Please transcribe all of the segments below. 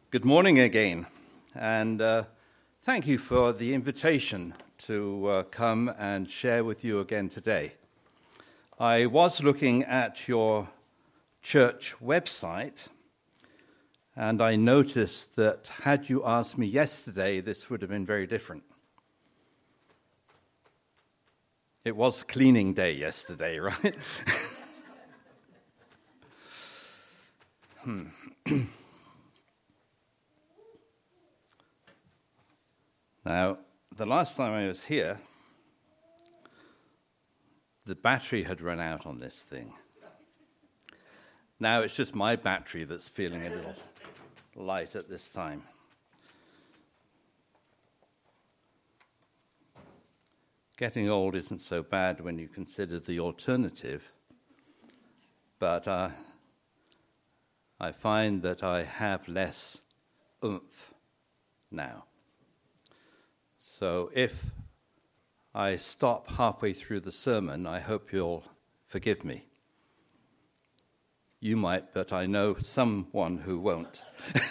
Good morning again, and thank you for the invitation to come and share with you again today. I was looking at your church website, and I noticed that had you asked me yesterday, this would have been very different. It was cleaning day yesterday, right? Now, the last time I was here, the battery had run out on this thing. Now it's just my battery that's feeling a little light at this time. Getting old isn't so bad when you consider the alternative, but I find that I have less oomph now. So if I stop halfway through the sermon, I hope you'll forgive me. You might, but I know someone who won't.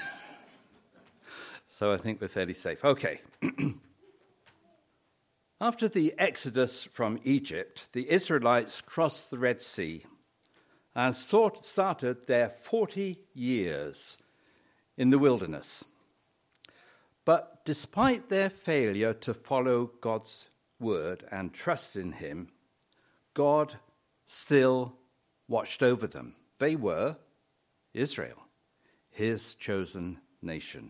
So I think we're fairly safe. Okay. After the exodus from Egypt, the Israelites crossed the Red Sea and started their 40 years in the wilderness. But despite their failure to follow God's word and trust in him, God still watched over them. They were Israel, his chosen nation.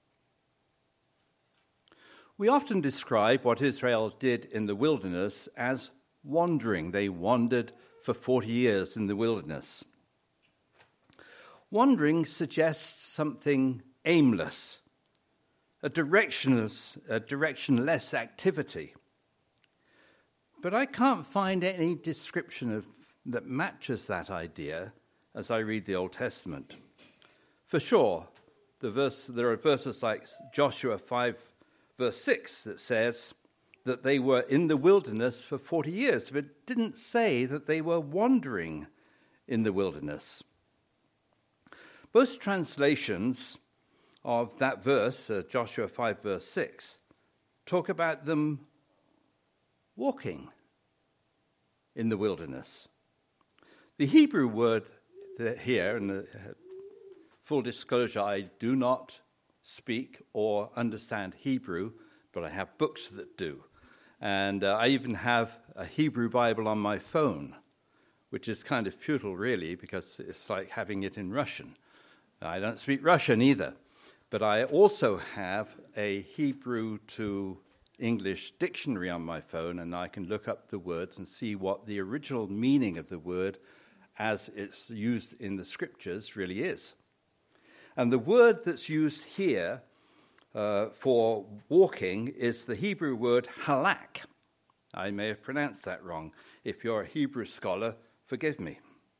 We often describe what Israel did in the wilderness as wandering. They wandered for 40 years in the wilderness. Wandering suggests something aimless, a directionless activity. But I can't find any description that matches that idea as I read the Old Testament. For sure, there are verses like Joshua 5, verse 6, that says that they were in the wilderness for 40 years, but it didn't say that they were wandering in the wilderness. Most translations of that verse, Joshua 5, verse 6, talk about them walking in the wilderness. The Hebrew word here, and full disclosure, I do not speak or understand Hebrew, but I have books that do. And I even have a Hebrew Bible on my phone, which is kind of futile, really, because it's like having it in Russian. I don't speak Russian either. But I also have a Hebrew to English dictionary on my phone, and I can look up the words and see what the original meaning of the word as it's used in the scriptures really is. And the word that's used here for walking is the Hebrew word halak. I may have pronounced that wrong. If you're a Hebrew scholar, forgive me.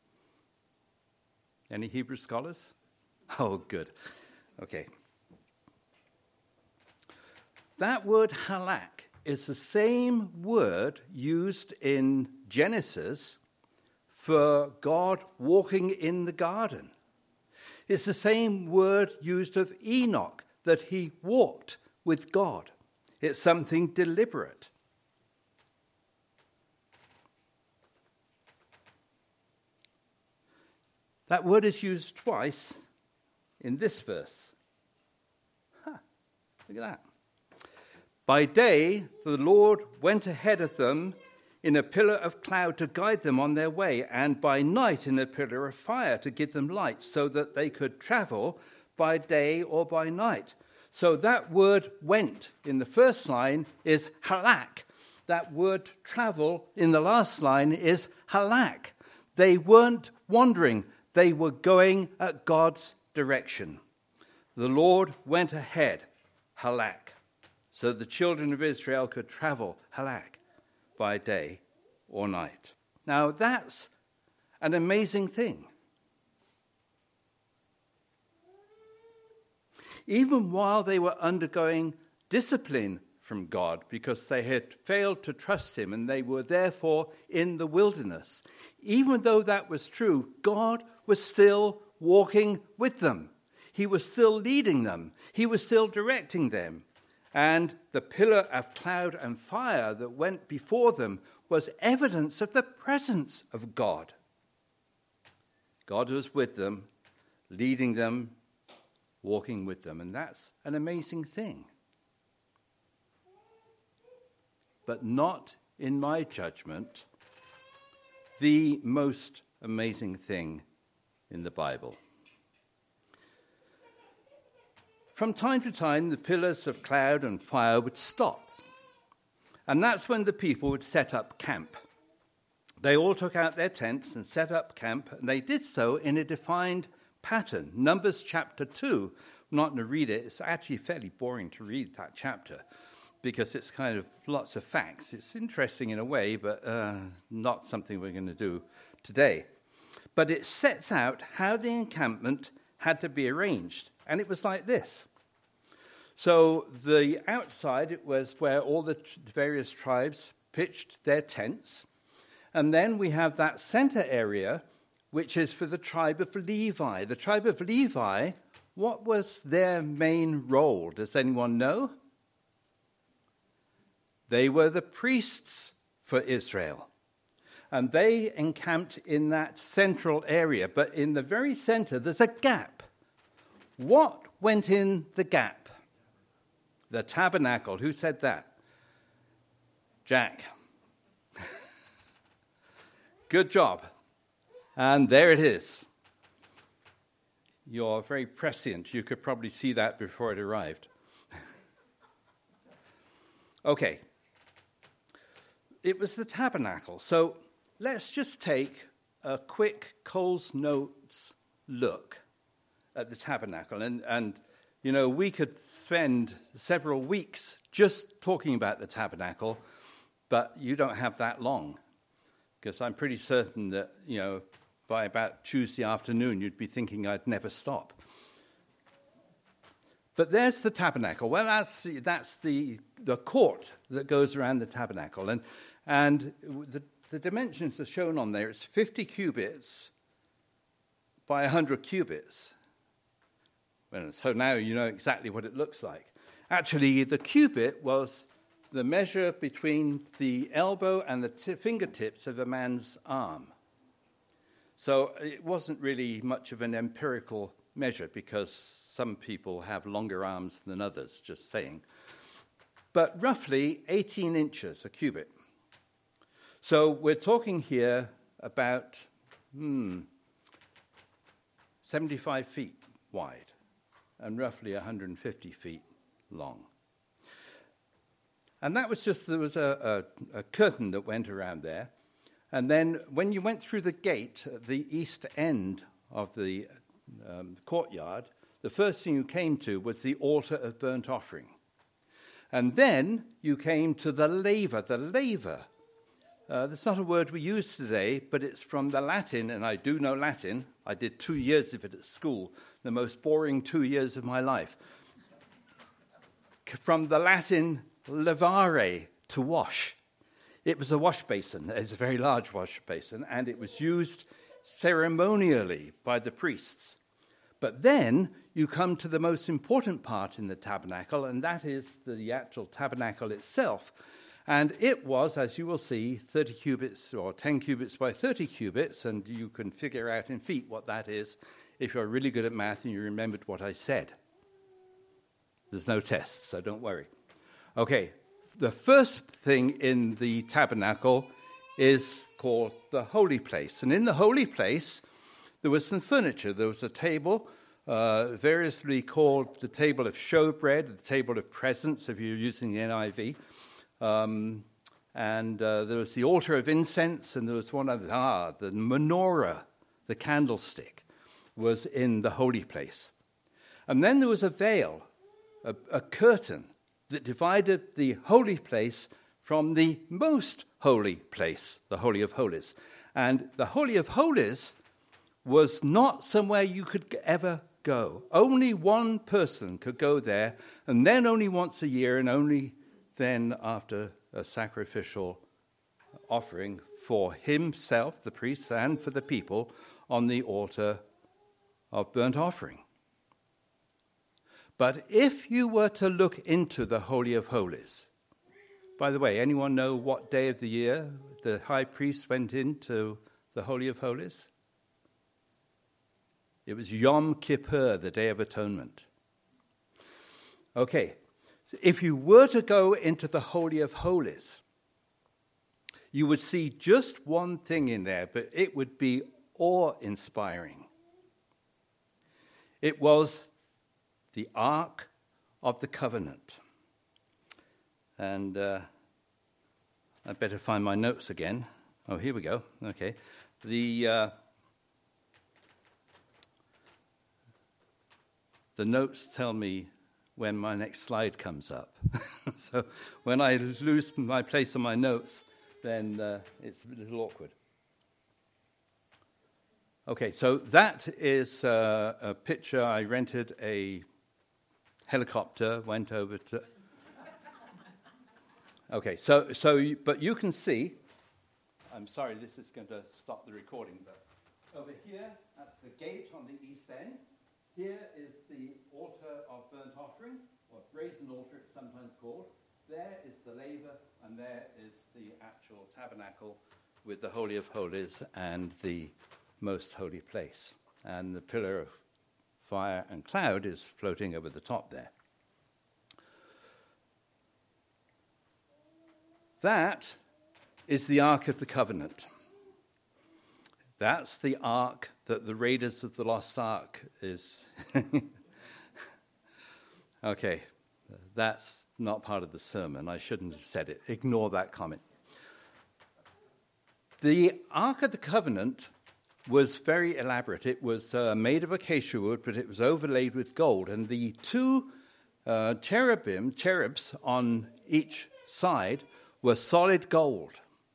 Any Hebrew scholars? Oh, good. Okay. That word halak is the same word used in Genesis for God walking in the garden. It's the same word used of Enoch, that he walked with God. It's something deliberate. That word is used twice in this verse. Look at that. By day, the Lord went ahead of them in a pillar of cloud to guide them on their way, and by night in a pillar of fire to give them light, so that they could travel by day or by night. So that word went in the first line is halak. That word travel in the last line is halak. They weren't wandering. They were going at God's direction. The Lord went ahead, halak, so the children of Israel could travel halak by day or night. Now that's an amazing thing. Even while they were undergoing discipline from God because they had failed to trust him and they were therefore in the wilderness, even though that was true, God was still walking with them. He was still leading them. He was still directing them. And the pillar of cloud and fire that went before them was evidence of the presence of God. God was with them, leading them, walking with them. And that's an amazing thing. But not, in my judgment, the most amazing thing in the Bible. From time to time, the pillars of cloud and fire would stop. And that's when the people would set up camp. They all took out their tents and set up camp, and they did so in a defined pattern. Numbers chapter 2, I'm not going to read it. It's actually fairly boring to read that chapter because it's kind of lots of facts. It's interesting in a way, but not something we're going to do today. But it sets out how the encampment had to be arranged. And it was like this. So the outside, it was where all the various tribes pitched their tents. And then we have that center area, which is for the tribe of Levi. The tribe of Levi, what was their main role? Does anyone know? They were the priests for Israel. And they encamped in that central area. But in the very center, there's a gap. What went in the gap? The tabernacle. Who said that? Jack. Good job. And there it is. You're very prescient. You could probably see that before it arrived. Okay. It was the tabernacle. So let's just take a quick Coles Notes look at the tabernacle. And you know, we could spend several weeks just talking about the tabernacle, but you don't have that long. Because I'm pretty certain that, you know, by about Tuesday afternoon, you'd be thinking I'd never stop. But there's the tabernacle. Well, that's the court that goes around the tabernacle. And the dimensions are shown on there. It's 50 cubits by 100 cubits. Well, so now you know exactly what it looks like. Actually, the cubit was the measure between the elbow and the fingertips of a man's arm. So it wasn't really much of an empirical measure because some people have longer arms than others, just saying. But roughly 18 inches a cubit. So we're talking here about 75 feet wide and roughly 150 feet long. And that was just, there was a curtain that went around there. And then when you went through the gate at the east end of the courtyard, the first thing you came to was the altar of burnt offering. And then you came to the laver. The laver, that's not a word we use today, but it's from the Latin, and I do know Latin. I did 2 years of it at school, the most boring 2 years of my life. From the Latin lavare, to wash. It was a wash basin. It's a very large wash basin, and it was used ceremonially by the priests. But then you come to the most important part in the tabernacle, and that is the actual tabernacle itself. And it was, as you will see, 30 cubits or 10 cubits by 30 cubits, and you can figure out in feet what that is if you're really good at math and you remembered what I said. There's no test, so don't worry. Okay, the first thing in the tabernacle is called the holy place. And in the holy place, there was some furniture. There was a table, variously called the table of showbread, the table of presence, if you're using the NIV. And there was the altar of incense, and there was one other, the menorah, the candlestick, was in the holy place. And then there was a veil, a curtain, that divided the holy place from the most holy place, the Holy of Holies. And the Holy of Holies was not somewhere you could ever go. Only one person could go there, and then only once a year, and only then after a sacrificial offering for himself, the priest, and for the people on the altar of burnt offering. But if you were to look into the Holy of Holies, by the way, anyone know what day of the year the high priest went into the Holy of Holies? It was Yom Kippur, the Day of Atonement. Okay, so if you were to go into the Holy of Holies, you would see just one thing in there, but it would be awe-inspiring. It was the Ark of the Covenant. And I better find my notes again. Oh, here we go. Okay. The notes tell me when my next slide comes up. So when I lose my place on my notes, then it's a little awkward. Okay, so that is a picture. I rented a helicopter, went over to... Okay, but you can see... I'm sorry, this is going to stop the recording, but over here, that's the gate on the east end. Here is the altar of burnt offering, or brazen altar it's sometimes called. There is the laver, and there is the actual tabernacle with the Holy of Holies and the most holy place. And the pillar of fire and cloud is floating over the top there. That is the Ark of the Covenant. That's the ark that the Raiders of the Lost Ark is. Okay, that's not part of the sermon. I shouldn't have said it. Ignore that comment. The Ark of the Covenant was very elaborate. It was made of acacia wood, but it was overlaid with gold. And the two cherubs on each side were solid gold.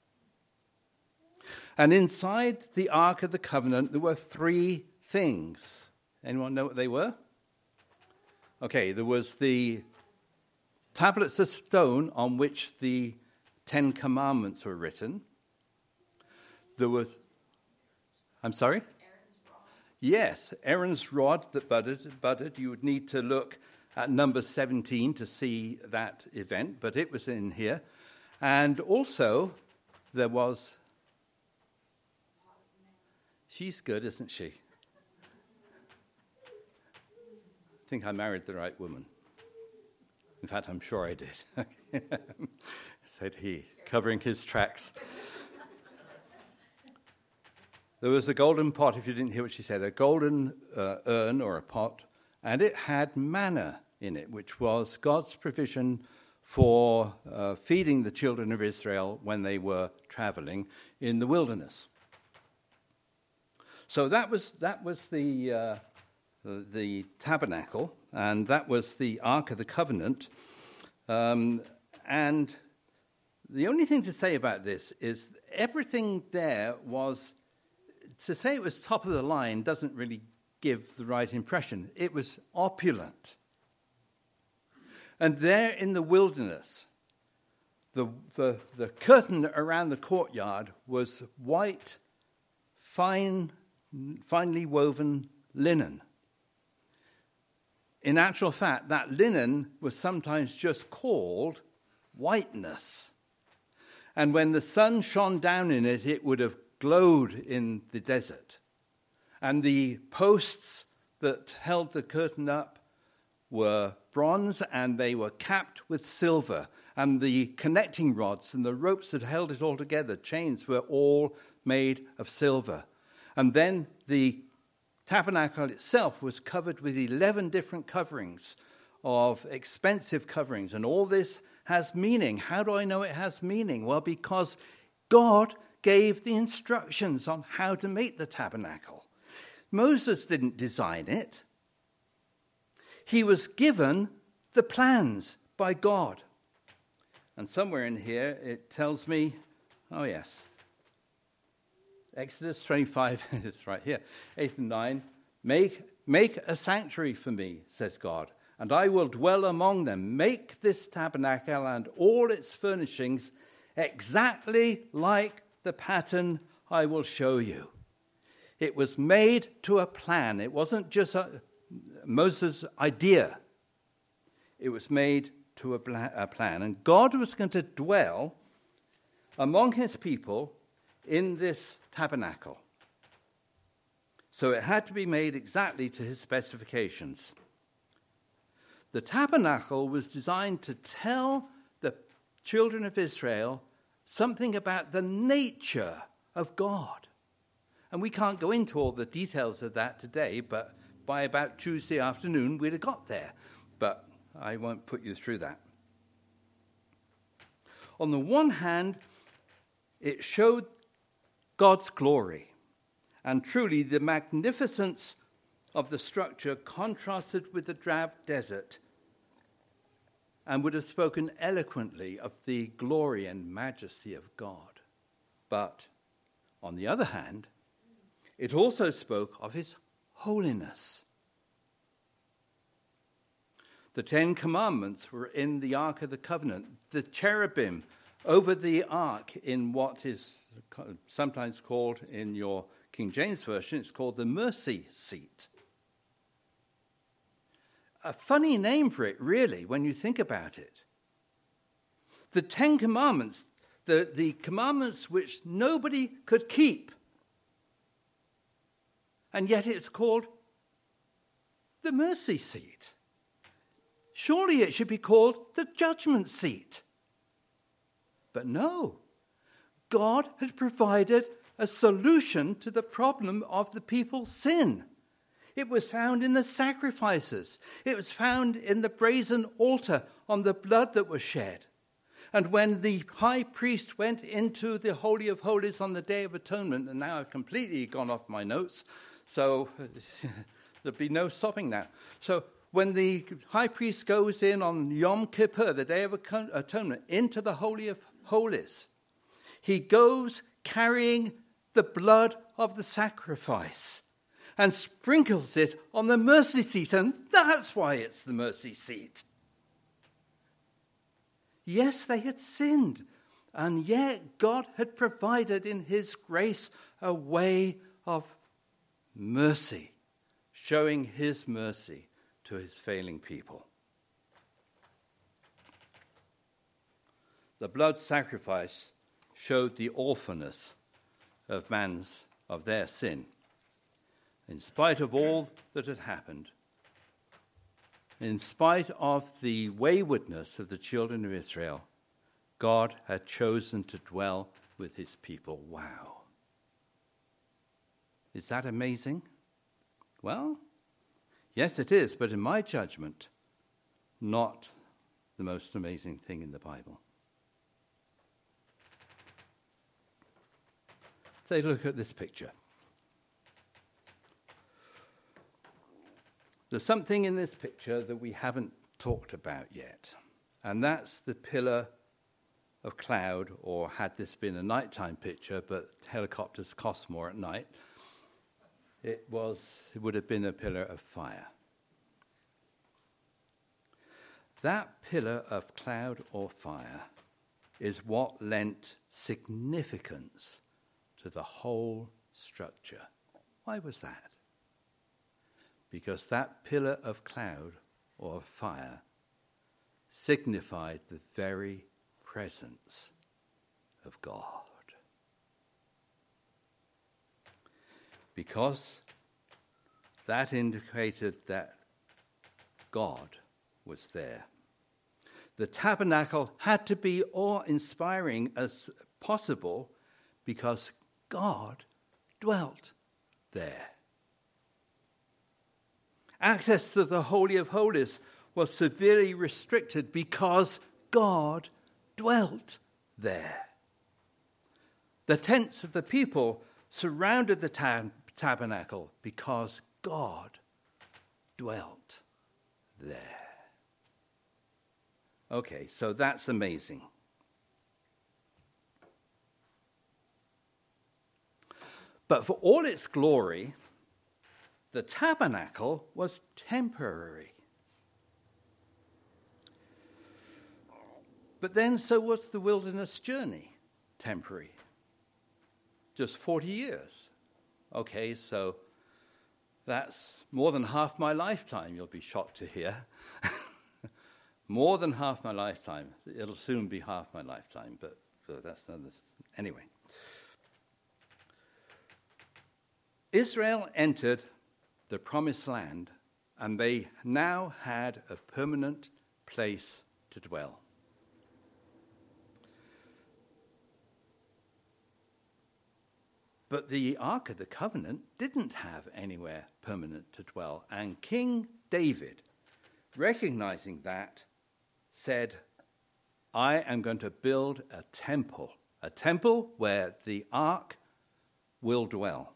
And inside the Ark of the Covenant, there were three things. Anyone know what they were? Okay, there was the tablets of stone on which the 10 Commandments were written. There was... I'm sorry? Aaron's rod. Yes, Aaron's rod that budded. You would need to look at number 17 to see that event, but it was in here. And also, there was... She's good, isn't she? I think I married the right woman. In fact, I'm sure I did. Said he, covering his tracks. There was a golden pot, if you didn't hear what she said, a golden urn or a pot, and it had manna in it, which was God's provision for feeding the children of Israel when they were traveling in the wilderness. So that was the tabernacle, and that was the Ark of the Covenant. And the only thing to say about this is everything there was, to say it was top of the line doesn't really give the right impression. It was opulent. And there in the wilderness, the curtain around the courtyard was white, finely woven linen. In actual fact, that linen was sometimes just called whiteness. And when the sun shone down in it, it would have glowed in the desert. And the posts that held the curtain up were bronze, and they were capped with silver. And the connecting rods and the ropes that held it all together, chains, were all made of silver. And then the tabernacle itself was covered with 11 different coverings of expensive coverings. And all this has meaning. How do I know it has meaning? Well, because God gave the instructions on how to make the tabernacle. Moses didn't design it. He was given the plans by God. And somewhere in here it tells me, oh yes, Exodus 25, it's right here, 8 and 9, make a sanctuary for me, says God, and I will dwell among them. Make this tabernacle and all its furnishings exactly like the pattern I will show you. It was made to a plan. It wasn't just Moses' idea. it was made to a plan. And God was going to dwell among his people in this tabernacle. So it had to be made exactly to his specifications. The tabernacle was designed to tell the children of Israel something about the nature of God. And we can't go into all the details of that today, but by about Tuesday afternoon, we'd have got there. But I won't put you through that. On the one hand, it showed God's glory. And truly, the magnificence of the structure contrasted with the drab desert and would have spoken eloquently of the glory and majesty of God. But, on the other hand, it also spoke of his holiness. The 10 Commandments were in the Ark of the Covenant. The cherubim over the ark in what is sometimes called, in your King James Version, it's called the mercy seat. A funny name for it, really, when you think about it. The 10 Commandments, the commandments which nobody could keep, and yet it's called the mercy seat. Surely it should be called the judgment seat. But no, God had provided a solution to the problem of the people's sin. It was found in the sacrifices. It was found in the brazen altar on the blood that was shed. And when the high priest went into the Holy of Holies on the Day of Atonement, and now I've completely gone off my notes, so there'll be no stopping now. So when the high priest goes in on Yom Kippur, the Day of Atonement, into the Holy of Holies, he goes carrying the blood of the sacrifice and sprinkles it on the mercy seat, and that's why it's the mercy seat. Yes, they had sinned, and yet God had provided in his grace a way of mercy, showing his mercy to his failing people. The blood sacrifice showed the awfulness of their sin. In spite of all that had happened, in spite of the waywardness of the children of Israel, God had chosen to dwell with his people. Wow. Is that amazing? Well, yes, it is, but in my judgment, not the most amazing thing in the Bible. Take a look at this picture. There's something in this picture that we haven't talked about yet, and that's the pillar of cloud, or had this been a nighttime picture, but helicopters cost more at night, it would have been a pillar of fire. That pillar of cloud or fire is what lent significance to the whole structure. Why was that? Because that pillar of cloud or fire signified the very presence of God. Because that indicated that God was there. The tabernacle had to be awe-inspiring as possible because God dwelt there. Access to the Holy of Holies was severely restricted because God dwelt there. The tents of the people surrounded the tabernacle because God dwelt there. Okay, so that's amazing. But for all its glory, the tabernacle was temporary. But then so was the wilderness journey temporary. Just 40 years. Okay, so that's more than half my lifetime, you'll be shocked to hear. more than half my lifetime. It'll soon be half my lifetime, but that's another. Anyway. Israel entered the promised land, and they now had a permanent place to dwell. But the Ark of the Covenant didn't have anywhere permanent to dwell, and King David, recognizing that, said, I am going to build a temple where the Ark will dwell.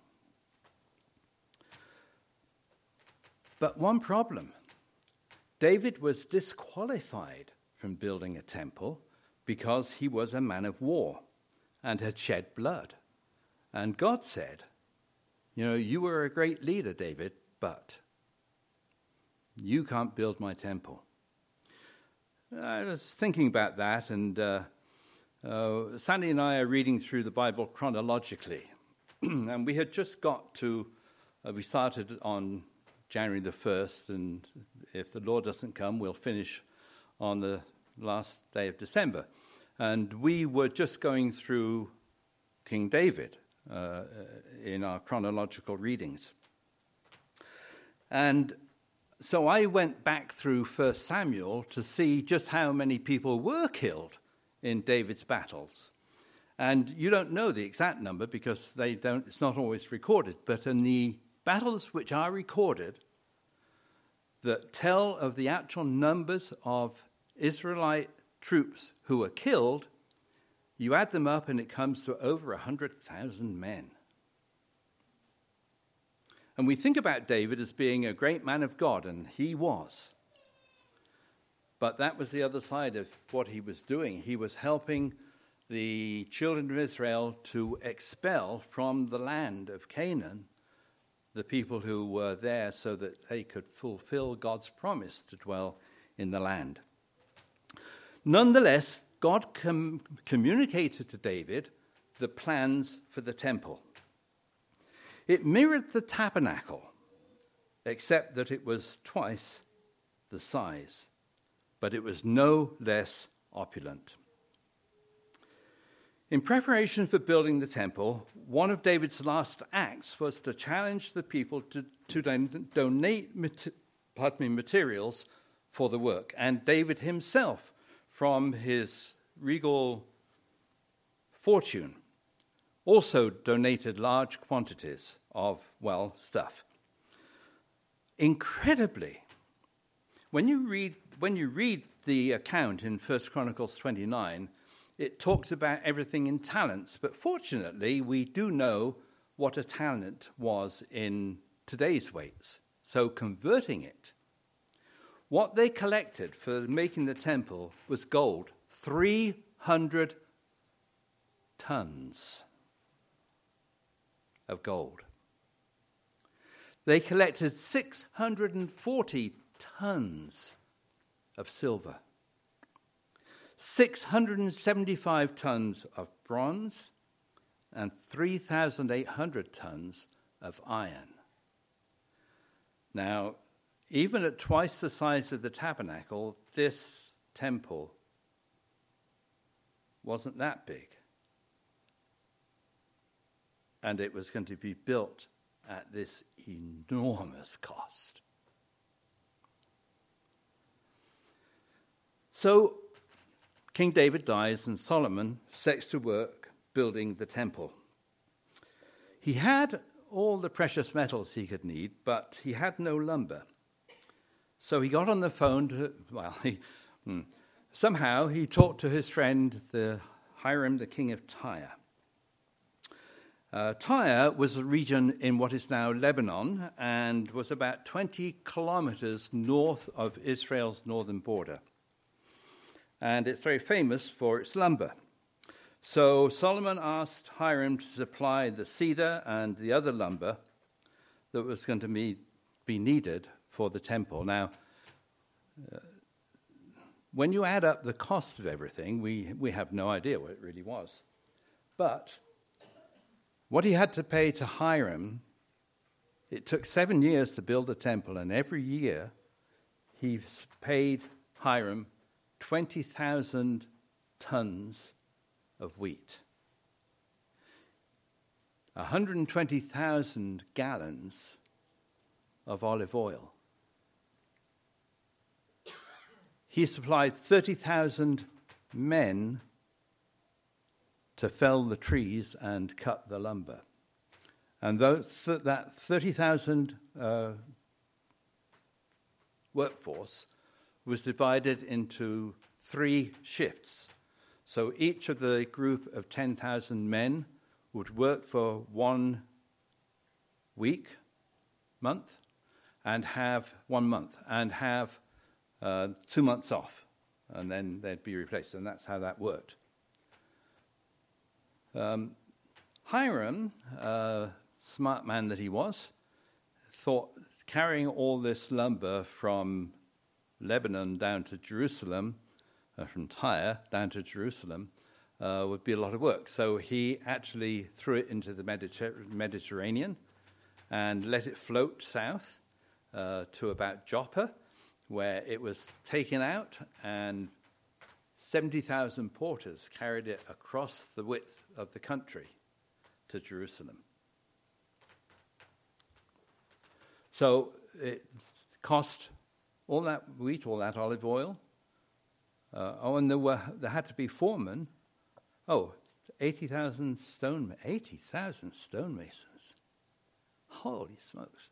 But one problem. David was disqualified from building a temple because he was a man of war and had shed blood. And God said, you were a great leader, David, but you can't build my temple. I was thinking about that, and Sandy and I are reading through the Bible chronologically. And we had just got to, we started on January the 1st, and if the Lord doesn't come, we'll finish on the last day of December. And we were just going through King David in our chronological readings. And so I went back through 1 Samuel to see just how many people were killed in David's battles. And you don't know the exact number because it's not always recorded, but in the battles which are recorded that tell of the actual numbers of Israelite troops who were killed, you add them up and it comes to over 100,000 men. And we think about David as being a great man of God, and he was. But that was the other side of what he was doing. He was helping the children of Israel to expel from the land of Canaan the people who were there so that they could fulfill God's promise to dwell in the land. Nonetheless, God communicated to David the plans for the temple. It mirrored the tabernacle, except that it was twice the size, but it was no less opulent. In preparation for building the temple, one of David's last acts was to challenge the people to donate materials for the work. And David himself, from his regal fortune, also donated large quantities of, stuff. Incredibly, when you read the account in 1 Chronicles 29, it talks about everything in talents, but fortunately we do know what a talent was in today's weights, so converting it. What they collected for making the temple was gold, 300 tons of gold. They collected 640 tons of silver, 675 tons of bronze, and 3,800 tons of iron. Now, even at twice the size of the tabernacle, this temple wasn't that big. And it was going to be built at this enormous cost. So, King David dies and Solomon sets to work building the temple. He had all the precious metals he could need, but he had no lumber. So he got on the phone somehow he talked to his friend, Hiram, the king of Tyre. Tyre was a region in what is now Lebanon and was about 20 kilometers north of Israel's northern border. And it's very famous for its lumber. So Solomon asked Hiram to supply the cedar and the other lumber that was going to be needed for the temple. Now, when you add up the cost of everything, we have no idea what it really was. But what he had to pay to Hiram, it took 7 years to build the temple, and every year he paid Hiram 20,000 tons of wheat, 120,000 gallons of olive oil. He supplied 30,000 men to fell the trees and cut the lumber. And that 30,000 workforce was divided into 3 shifts. So each of the group of 10,000 men would work for 1 month, and have 2 months off, and then they'd be replaced, and that's how that worked. Hiram, smart man that he was, thought carrying all this lumber from Lebanon down to Jerusalem, from Tyre down to Jerusalem, would be a lot of work. So he actually threw it into the Mediterranean and let it float south to about Joppa, where it was taken out, and 70,000 porters carried it across the width of the country to Jerusalem. So it cost all that wheat, all that olive oil. And there had to be foremen. 80,000 stonemasons. Holy smokes.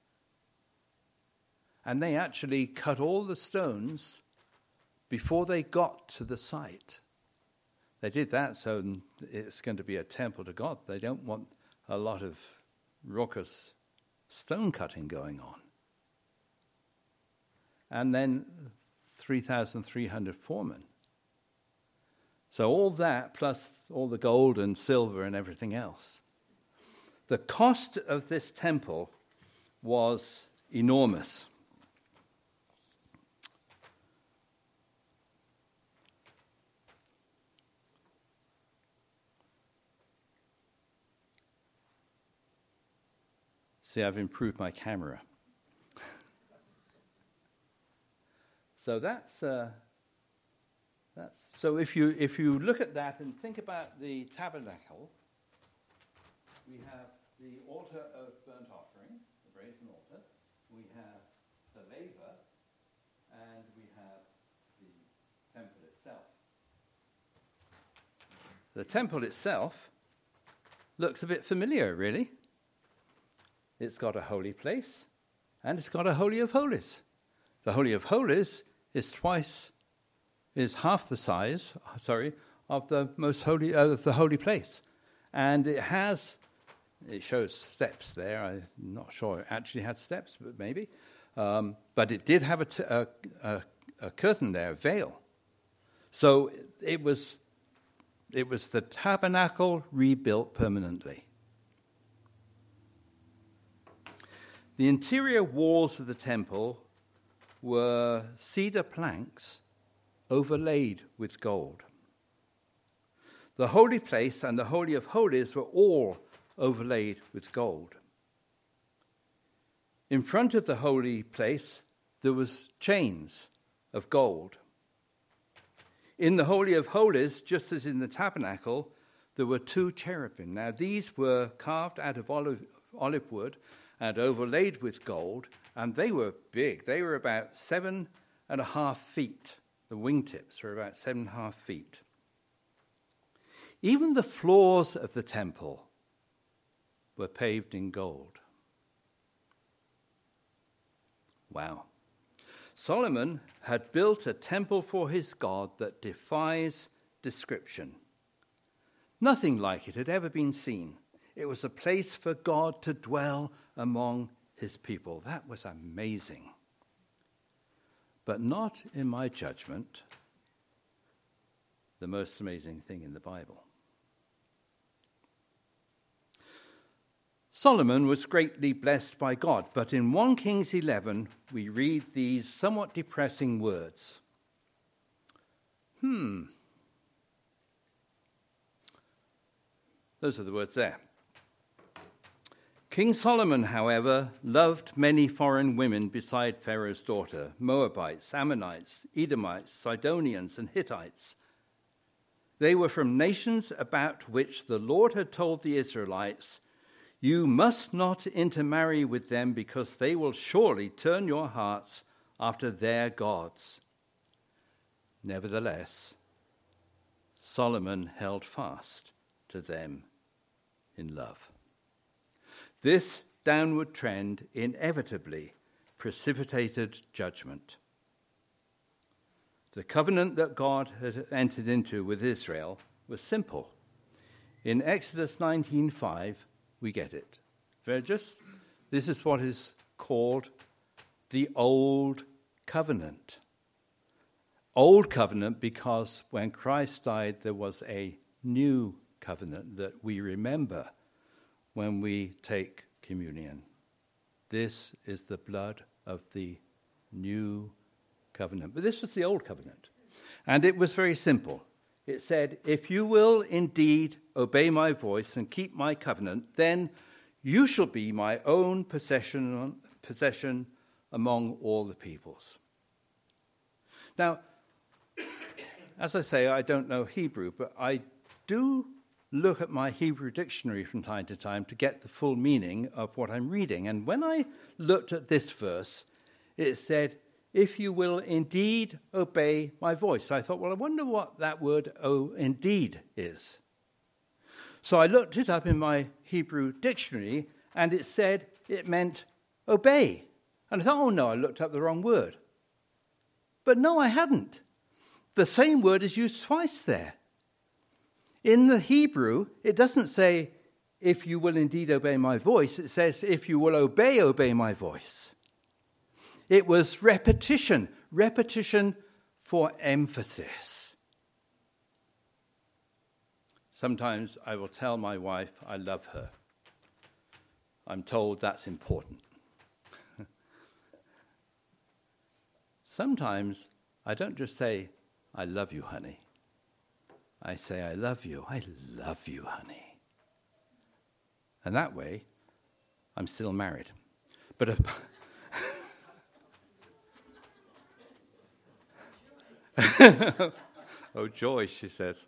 And they actually cut all the stones before they got to the site. They did that so it's going to be a temple to God. They don't want a lot of raucous stone cutting going on. And then 3,300 foremen. So all that, plus all the gold and silver and everything else. The cost of this temple was enormous. See, I've improved my camera. So that's so if you look at that and think about the tabernacle, we have the altar of burnt offering, the brazen altar. We have the laver, and we have the temple itself. The temple itself looks a bit familiar, really. It's got a holy place, and it's got a Holy of Holies. The Holy of Holies is half the size, of the most holy, of the holy place, and it shows steps there. I'm not sure it actually had steps, but maybe. But it did have a curtain there, a veil. So it was the tabernacle rebuilt permanently. The interior walls of the temple were cedar planks overlaid with gold. The holy place and the Holy of Holies were all overlaid with gold. In front of the holy place, there was chains of gold. In the Holy of Holies, just as in the tabernacle, there were 2 cherubim. Now, these were carved out of olive wood and overlaid with gold, and they were big. They were about 7.5 feet. The wingtips were about 7.5 feet. Even the floors of the temple were paved in gold. Wow. Solomon had built a temple for his God that defies description. Nothing like it had ever been seen. It was a place for God to dwell among his people. That was amazing. But not, in my judgment, the most amazing thing in the Bible. Solomon was greatly blessed by God, but in 1 Kings 11, we read these somewhat depressing words. Those are the words there. King Solomon, however, loved many foreign women beside Pharaoh's daughter, Moabites, Ammonites, Edomites, Sidonians, and Hittites. They were from nations about which the Lord had told the Israelites, "You must not intermarry with them, because they will surely turn your hearts after their gods." Nevertheless, Solomon held fast to them in love. This downward trend inevitably precipitated judgment. The covenant that God had entered into with Israel was simple. In Exodus 19:5, we get it. This is what is called the Old Covenant. Old Covenant because when Christ died, there was a new covenant that we remember when we take communion. This is the blood of the new covenant. But this was the old covenant. And it was very simple. It said, "If you will indeed obey my voice and keep my covenant, then you shall be my own possession among all the peoples." Now, as I say, I don't know Hebrew, but I do look at my Hebrew dictionary from time to time to get the full meaning of what I'm reading. And when I looked at this verse, it said, "If you will indeed obey my voice." I thought, well, I wonder what that word "oh, indeed" is. So I looked it up in my Hebrew dictionary, and it said it meant obey. And I thought, oh no, I looked up the wrong word. But no, I hadn't. The same word is used twice there. In the Hebrew, it doesn't say, "If you will indeed obey my voice." It says, "If you will obey my voice." It was repetition for emphasis. Sometimes I will tell my wife I love her. I'm told that's important. Sometimes I don't just say, "I love you, honey." I say, "I love you. I love you, honey." And that way, I'm still married. But oh, joy, she says.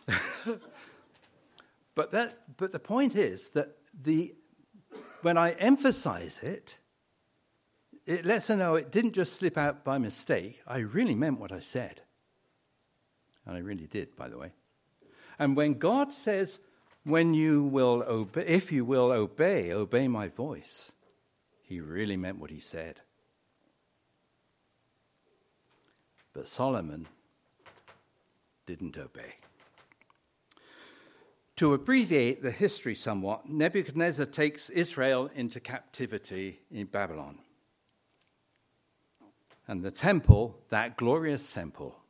But the point is that when I emphasize it, it lets her know it didn't just slip out by mistake. I really meant what I said. And I really did, by the way. And when God says, "When you will obey, if you will obey my voice," he really meant what he said. But Solomon didn't obey. To abbreviate the history somewhat, Nebuchadnezzar takes Israel into captivity in Babylon. And the temple, that glorious temple,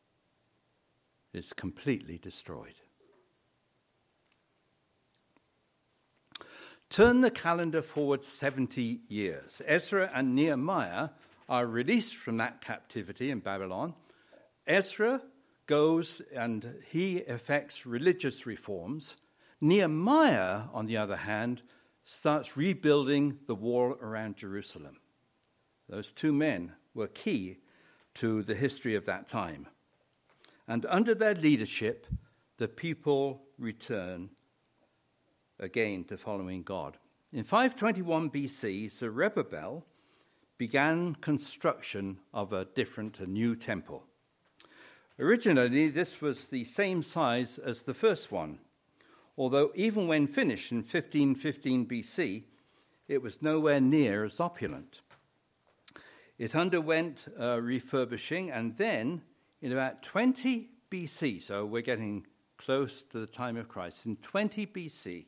is completely destroyed. Turn the calendar forward 70 years. Ezra and Nehemiah are released from that captivity in Babylon. Ezra goes and he effects religious reforms. Nehemiah, on the other hand, starts rebuilding the wall around Jerusalem. Those two men were key to the history of that time. And under their leadership, the people return again to following God. In 521 BC, Zerubbabel began construction of a new temple. Originally, this was the same size as the first one, although even when finished in 1515 BC, it was nowhere near as opulent. It underwent refurbishing, and then in about 20 BC, so we're getting close to the time of Christ, in 20 BC,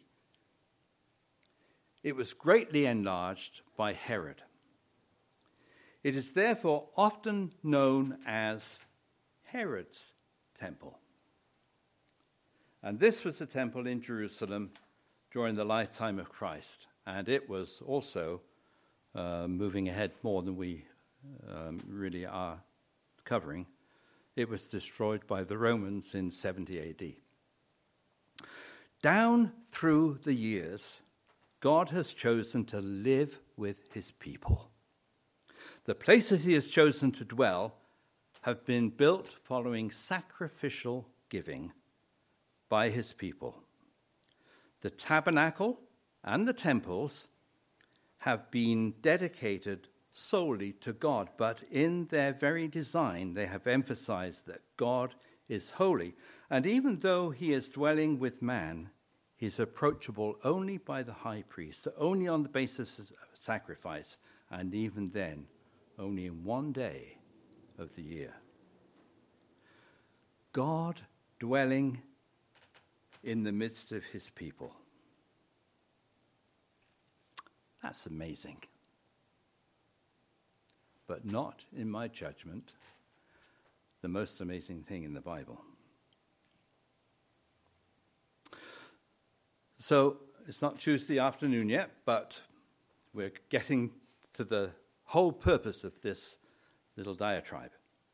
it was greatly enlarged by Herod. It is therefore often known as Herod's temple. And this was the temple in Jerusalem during the lifetime of Christ, and it was also moving ahead more than we really are covering. It was destroyed by the Romans in 70 AD. Down through the years, God has chosen to live with his people. The places he has chosen to dwell have been built following sacrificial giving by his people. The tabernacle and the temples have been dedicated solely to God, but in their very design they have emphasized that God is holy, and even though he is dwelling with man, he is approachable only by the high priest, only on the basis of sacrifice, and even then only in one day of the year. God dwelling in the midst of his people. That's amazing. But not, in my judgment, the most amazing thing in the Bible. So, it's not Tuesday afternoon yet, but we're getting to the whole purpose of this little diatribe.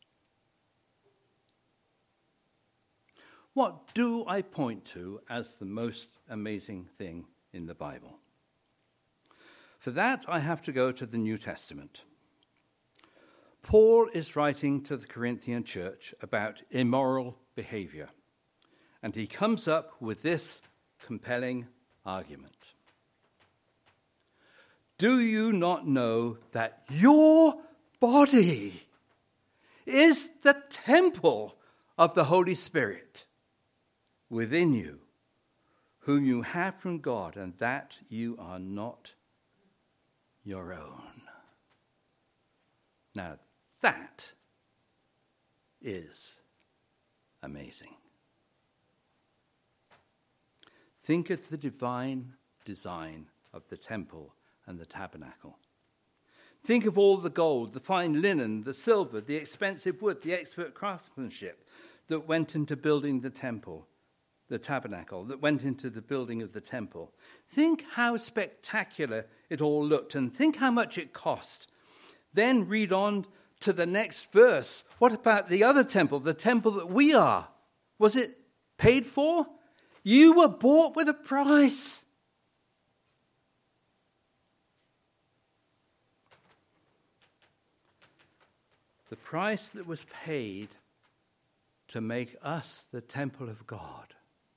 What do I point to as the most amazing thing in the Bible? For that, I have to go to the New Testament. Paul is writing to the Corinthian church about immoral behavior, and he comes up with this compelling argument. Do you not know that your body is the temple of the Holy Spirit within you, whom you have from God, and that you are not your own? Now, that is amazing. Think of the divine design of the temple and the tabernacle. Think of all the gold, the fine linen, the silver, the expensive wood, the expert craftsmanship that went into building the temple, the tabernacle, that went into the building of the temple. Think how spectacular it all looked, and think how much it cost. Then read on to the next verse. What about the other temple, the temple that we are? Was it paid for? You were bought with a price. The price that was paid to make us the temple of God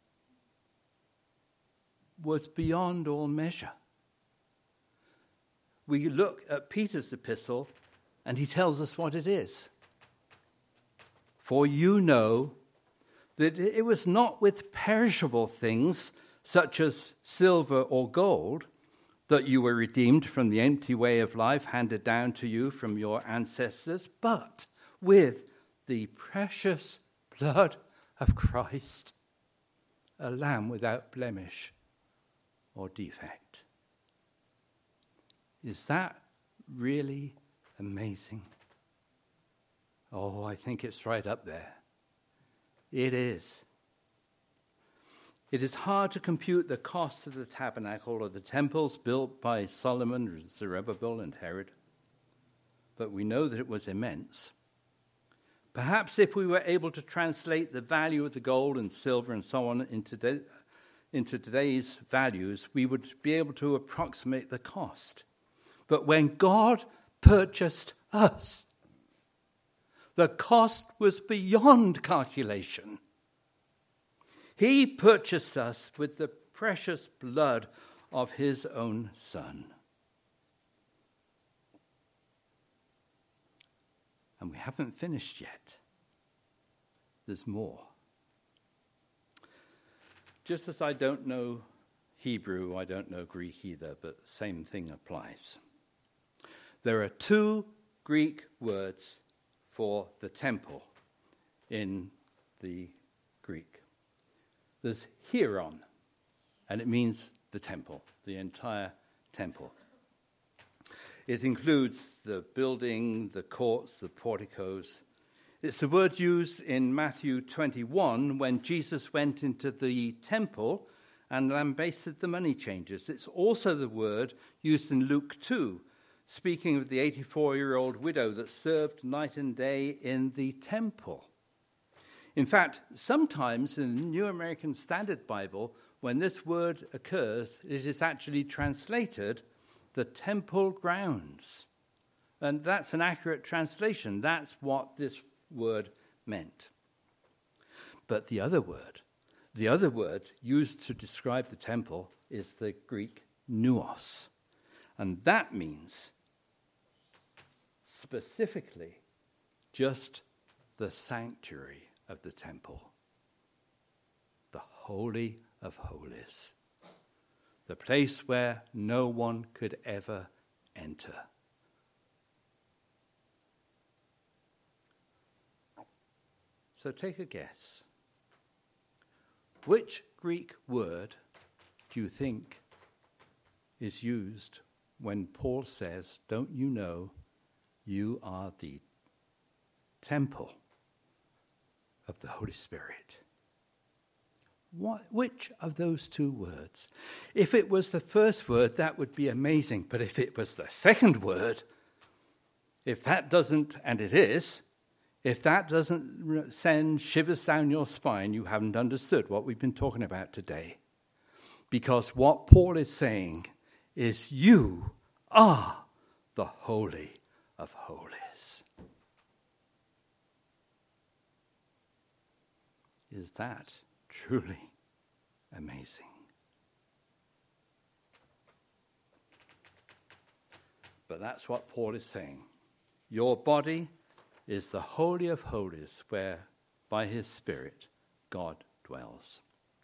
was beyond all measure. We look at Peter's epistle, and he tells us what it is. For you know that it was not with perishable things, such as silver or gold, that you were redeemed from the empty way of life handed down to you from your ancestors, but with the precious blood of Christ, a lamb without blemish or defect. Is that really amazing? Oh, I think it's right up there. It is. It is hard to compute the cost of the tabernacle or the temples built by Solomon, Zerubbabel, and Herod, but we know that it was immense. Perhaps if we were able to translate the value of the gold and silver and so on into today's values, we would be able to approximate the cost. But when God purchased us, the cost was beyond calculation. He purchased us with the precious blood of his own Son. And we haven't finished yet. There's more. Just as I don't know Hebrew, I don't know Greek either, but the same thing applies. There are two Greek words for the temple in the Greek. There's hieron, and it means the temple, the entire temple. It includes the building, the courts, the porticos. It's the word used in Matthew 21 when Jesus went into the temple and lambasted the money changers. It's also the word used in Luke 2, speaking of the 84-year-old widow that served night and day in the temple. In fact, sometimes in the New American Standard Bible, when this word occurs, it is actually translated the temple grounds. And that's an accurate translation. That's what this word meant. But the other word used to describe the temple is the Greek nuos. And that means specifically just the sanctuary of the temple, the Holy of Holies, the place where no one could ever enter. So take a guess. Which Greek word do you think is used when Paul says, "Don't you know you are the temple of the Holy Spirit"? Which of those two words? If it was the first word, that would be amazing. But if it was the second word, if that doesn't, and it is, if that doesn't send shivers down your spine, you haven't understood what we've been talking about today. Because what Paul is saying is you are the Holy of Holies. Is that truly amazing? But that's what Paul is saying. Your body is the Holy of Holies, where by his Spirit God dwells.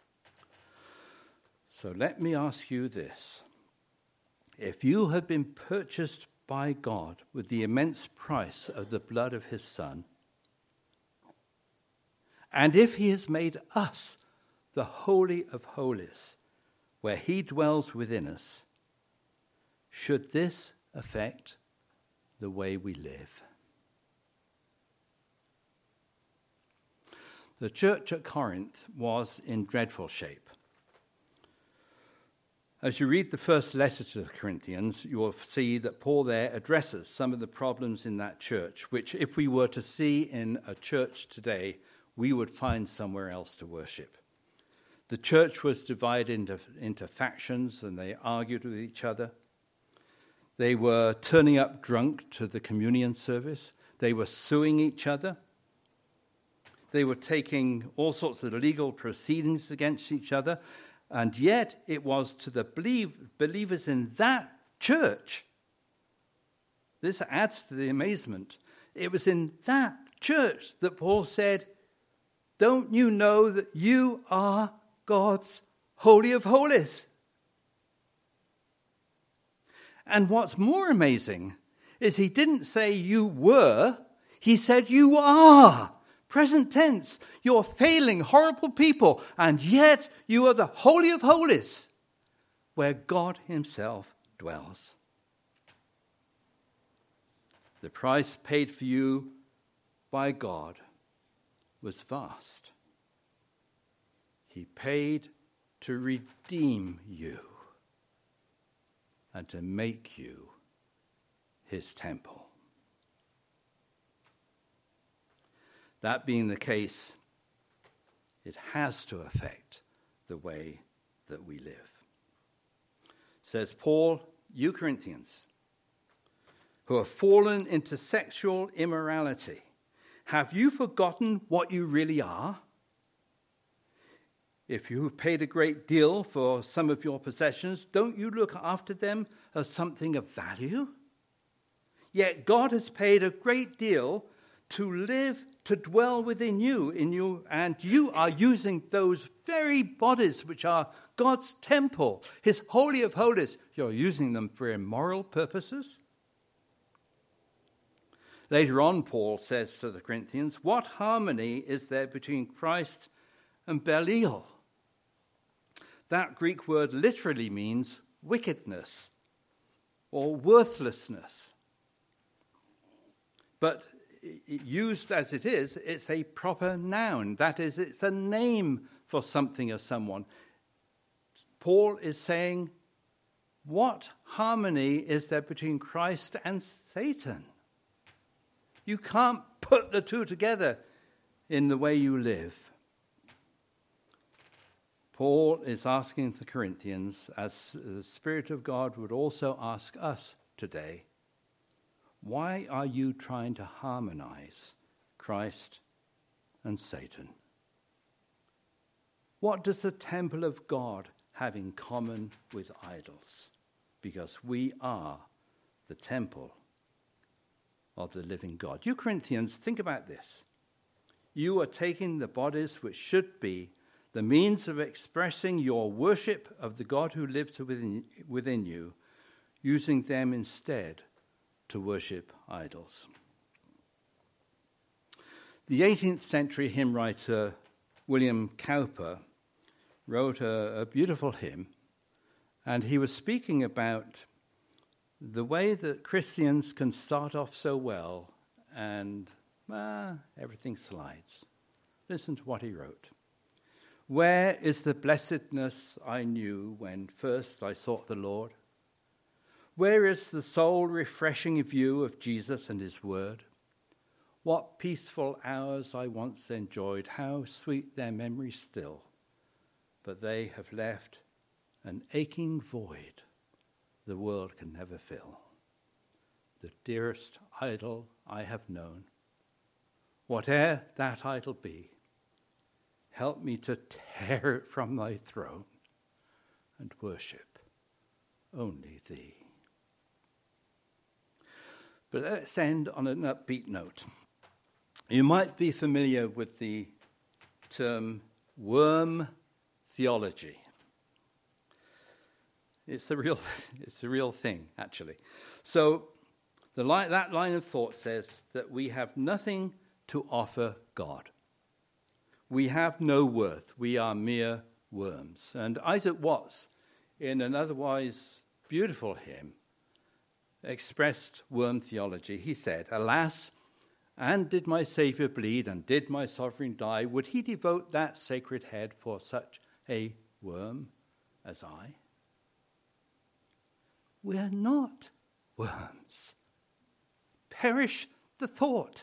So let me ask you this. If you have been purchased by God with the immense price of the blood of his Son, and if he has made us the Holy of Holies, where he dwells within us, should this affect the way we live? The church at Corinth was in dreadful shape. As you read the first letter to the Corinthians, you will see that Paul there addresses some of the problems in that church, which if we were to see in a church today, we would find somewhere else to worship. The church was divided into factions, and they argued with each other. They were turning up drunk to the communion service. They were suing each other. They were taking all sorts of legal proceedings against each other. And yet it was to the believers in that church. This adds to the amazement. It was in that church that Paul said, "Don't you know that you are God's Holy of Holies?" And what's more amazing is he didn't say you were, he said you are. Present tense, you're failing, horrible people, and yet you are the Holy of Holies, where God himself dwells. The price paid for you by God was vast. He paid to redeem you and to make you his temple. That being the case, it has to affect the way that we live. Says Paul, you Corinthians, who have fallen into sexual immorality, have you forgotten what you really are? If you have paid a great deal for some of your possessions, don't you look after them as something of value? Yet God has paid a great deal to dwell within you, and you are using those very bodies which are God's temple, his Holy of Holies. You're using them for immoral purposes. Later on, Paul says to the Corinthians, what harmony is there between Christ and Belial? That Greek word literally means wickedness or worthlessness. But used as it is, it's a proper noun. That is, it's a name for something or someone. Paul is saying, what harmony is there between Christ and Satan? You can't put the two together in the way you live. Paul is asking the Corinthians, as the Spirit of God would also ask us today, why are you trying to harmonize Christ and Satan? What does the temple of God have in common with idols? Because we are the temple of the living God. You Corinthians, think about this. You are taking the bodies which should be the means of expressing your worship of the God who lives within you, using them instead to worship idols. The 18th century hymn writer William Cowper wrote a beautiful hymn, and he was speaking about the way that Christians can start off so well and everything slides. Listen to what he wrote. Where is the blessedness I knew when first I sought the Lord? Where is the soul-refreshing view of Jesus and his word? What peaceful hours I once enjoyed, how sweet their memory still. But they have left an aching void the world can never fill. The dearest idol I have known, whate'er that idol be, help me to tear it from thy throne and worship only thee. But let's end on an upbeat note. You might be familiar with the term worm theology. It's a real thing, actually. So that line of thought says that we have nothing to offer God. We have no worth. We are mere worms. And Isaac Watts, in an otherwise beautiful hymn, expressed worm theology. He said, alas, and did my Saviour bleed, and did my sovereign die, would he devote that sacred head for such a worm as I? We are not worms. Perish the thought.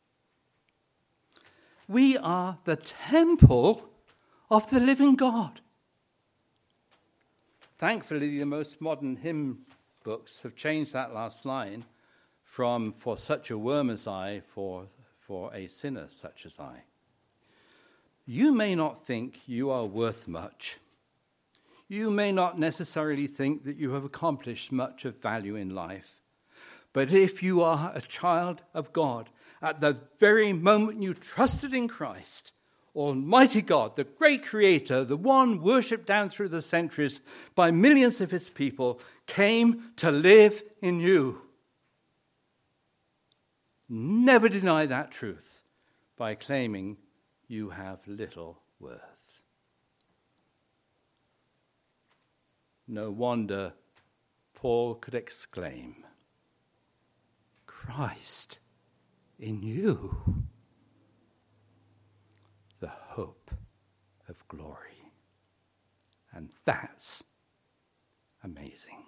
We are the temple of the living God. Thankfully, the most modern hymn books have changed that last line from for such a worm as I, for a sinner such as I. You may not think you are worth much. You may not necessarily think that you have accomplished much of value in life. But if you are a child of God, at the very moment you trusted in Christ, Almighty God, the great Creator, the one worshipped down through the centuries by millions of his people, came to live in you. Never deny that truth by claiming you have little worth. No wonder Paul could exclaim, Christ in you, the hope of glory. And that's amazing.